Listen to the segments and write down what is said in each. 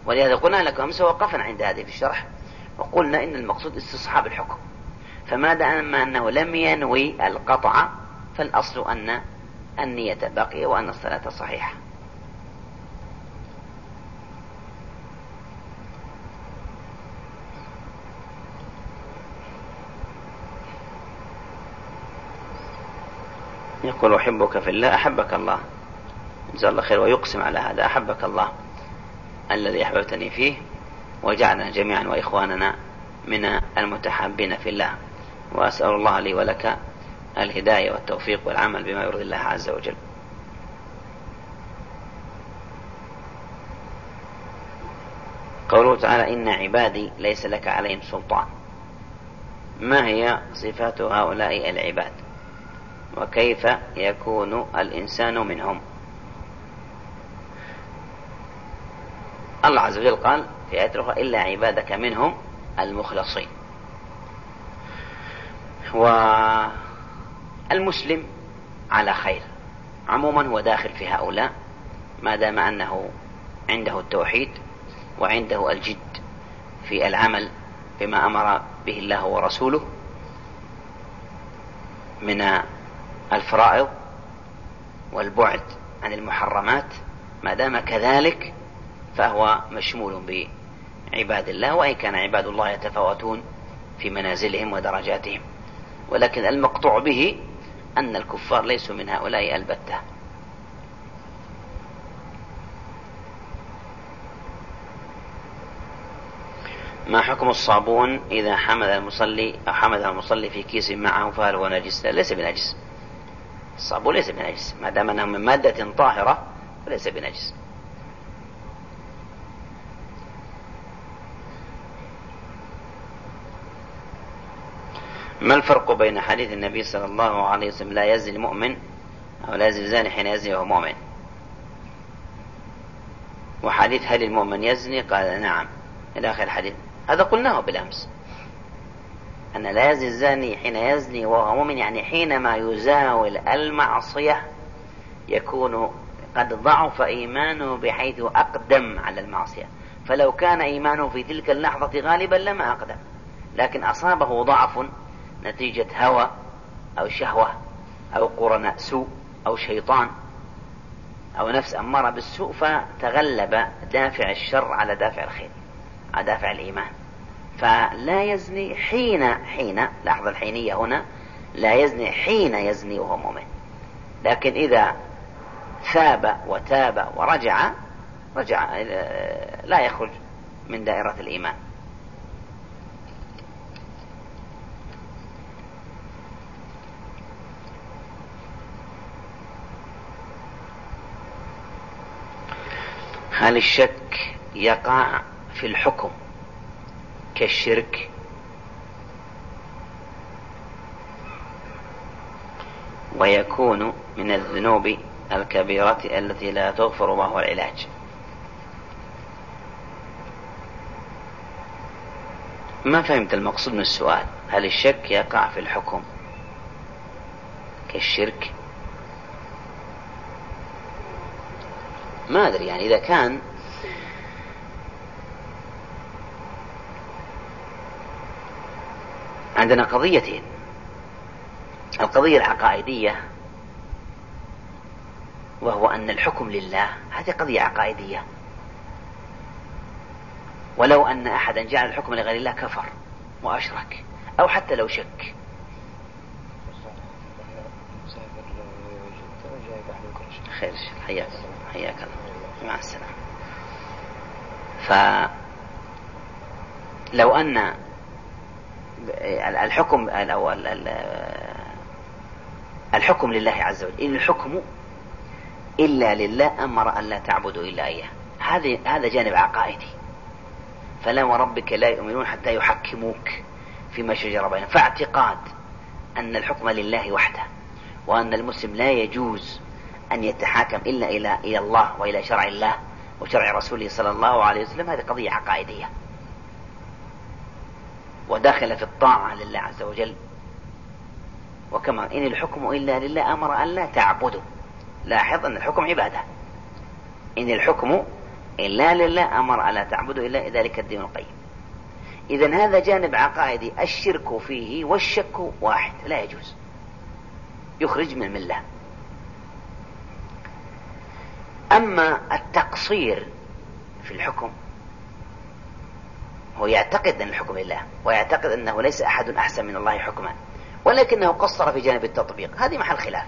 ولهذا قلنا لكم أمس وقفنا عند هذه في الشرح، وقلنا إن المقصود استصحاب الحكم، فما دام أنه لم ينوي القطع فالأصل أن النية باقية وأن الصلاة صحيحة. يقول أحبك في الله أحبك الله، جزاه الله خير، ويقسم على هذا: أحبك الله الذي أحببتني فيه وجعلنا جميعا وإخواننا من المتحابين في الله، وأسأل الله لي ولك الهداية والتوفيق والعمل بما يرضي الله عز وجل. قوله تعالى: إن عبادي ليس لك عليهم سلطان. ما هي صفات هؤلاء العباد وكيف يكون الإنسان منهم؟ الله عز وجل قال في آية أخرى: إلا عبادك منهم المخلصين. والمسلم على خير عموما، هو داخل في هؤلاء ما دام أنه عنده التوحيد وعنده الجد في العمل بما أمر به الله ورسوله من الفرائض والبعد عن المحرمات. ما دام كذلك فهو مشمول بعباد الله، وإن كان عباد الله يتفاوتون في منازلهم ودرجاتهم، ولكن المقطوع به أن الكفار ليسوا من هؤلاء البتة. ما حكم الصابون إذا حمد المصلي أو حمده المصلي في كيس معه فهل هو نجس؟ ليس بنجس، الصابون ليس بنجس ما دام أنه من مادة طاهرة وليس بنجس. ما الفرق بين حديث النبي صلى الله عليه وسلم: لا يزني المؤمن أو لا يزني الزاني حين يزني وهو مؤمن، وحديث هل المؤمن يزني؟ قال نعم إلى آخر الحديث. هذا قلناه بالأمس، أن لا يزني الزاني حين يزني وهو مؤمن، يعني حينما يزاول المعصية يكون قد ضعف إيمانه بحيث أقدم على المعصية، فلو كان إيمانه في تلك اللحظة غالبا لما أقدم، لكن أصابه ضعف نتيجة هوى أو شهوة أو قرناء سوء أو شيطان أو نفس أمارة بالسوء، فتغلب دافع الشر على دافع الخير على دافع الإيمان، فلا يزني حين لاحظ الحينية هنا، لا يزني حين يزني وهو مؤمن، لكن إذا ثاب وتاب ورجع لا يخرج من دائرة الإيمان. هل الشك يقع في الحكم كالشرك؟ ويكون من الذنوب الكبيرة التي لا تغفر، وهو العلاج. ما فهمت المقصود من السؤال. هل الشك يقع في الحكم كالشرك؟ ما أدري، يعني إذا كان عندنا قضيتين: القضية العقائدية وهو أن الحكم لله، هذه قضية عقائدية، ولو أن أحدا جعل الحكم لغير الله كفر وأشرك، أو حتى لو شك. خير، حياك مع السلامة. فلو أن الحكم لله عز وجل، إن الحكم إلا لله أمر أن لا تعبدوا إلا إياه، هذا جانب عقائدي. فلا وربك لا يؤمنون حتى يحكموك فيما شجر بينهم، فاعتقاد أن الحكم لله وحده، وأن المسلم لا يجوز أن يتحاكم إلا إلى الله وإلى شرع الله وشرع رسوله صلى الله عليه وسلم، هذه قضية عقائدية وداخل في الطاعة لله عز وجل. وكما إن الحكم إلا لله أمر أن لا تعبدوا، لاحظ أن الحكم عبادة، إن الحكم إلا لله أمر ألا تعبدوا إلا ذلك الدين القيم. إذن هذا جانب عقائدي الشرك فيه والشك واحد لا يجوز، يخرج من الملة. أما التقصير في الحكم، هو يعتقد أن الحكم لله ويعتقد أنه ليس أحد أحسن من الله حكما، ولكنه قصر في جانب التطبيق، هذه محل خلاف.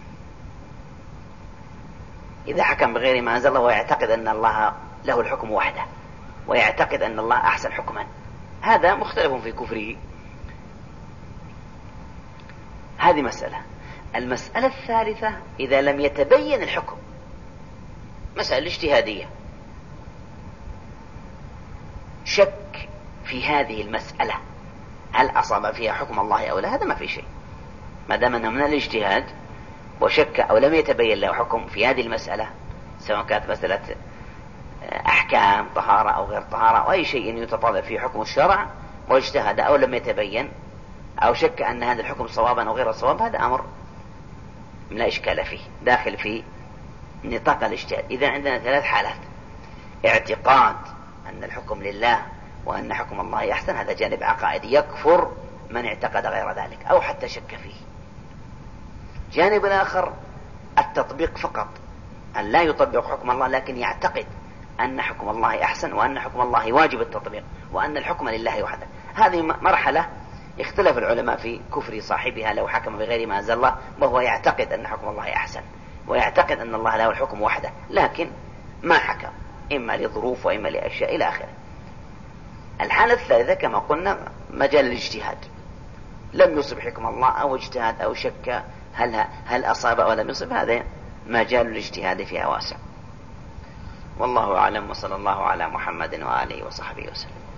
إذا حكم بغير ما أنزل الله ويعتقد أن الله له الحكم وحده ويعتقد أن الله أحسن حكما، هذا مختلف في كفره. هذه مسألة. المسألة الثالثة إذا لم يتبين الحكم، مسألة اجتهادية، شك في هذه المسألة هل أصاب فيها حكم الله أو لا، هذا ما في شيء، ما دام أنه من الاجتهاد وشك أو لم يتبين له حكم في هذه المسألة، سواء كانت مسألة أحكام طهارة أو غير طهارة أو أي شيء يتطلب فيه حكم الشرع، واجتهد أو لم يتبين أو شك أن هذا الحكم صوابا أو غير صواب، هذا أمر لا إشكال فيه، داخل في نطاق الاجتهاد. إذا عندنا ثلاث حالات: اعتقاد أن الحكم لله وأن حكم الله أحسن، هذا جانب عقائدي يكفر من اعتقد غير ذلك أو حتى شك فيه. جانب آخر التطبيق فقط، أن لا يطبق حكم الله لكن يعتقد أن حكم الله أحسن وأن حكم الله واجب التطبيق وأن الحكم لله وحده. هذه مرحلة اختلف العلماء في كفر صاحبها لو حكم بغير ما أنزل الله وهو يعتقد أن حكم الله أحسن ويعتقد أن الله له الحكم وحده، لكن ما حكم، إما لظروف وإما لأشياء إلى آخره. الحالة الثالثة كما قلنا مجال الاجتهاد، لم يصب حكم الله أو اجتهاد أو شك هل أصاب أو لم يصب، هذا مجال الاجتهاد فيها واسع. والله أعلم، وصلى الله على محمد وآله وصحبه وسلم.